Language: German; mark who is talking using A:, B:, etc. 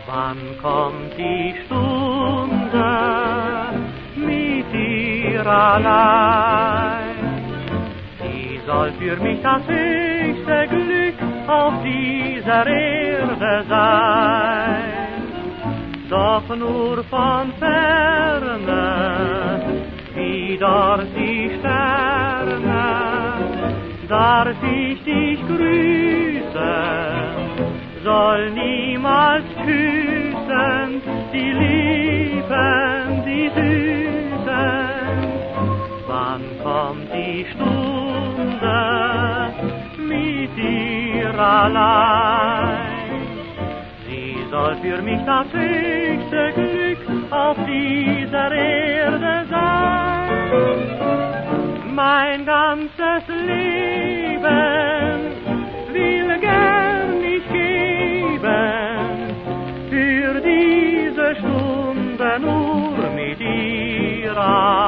A: Wann kommt die Stunde mit dir allein? Sie soll für mich das höchste Glück auf dieser Erde sein. Doch nur von Ferne, wie dort die Sterne, darf ich dich grüßen, soll niemals küssen, die Lieben, die Süßen. Wann kommt die Stunde mit dir allein? Sie soll für mich das höchste Glück auf dieser Erde sein. Mein ganzes Leben will gern ich geben, für diese Stunde nur mit dir.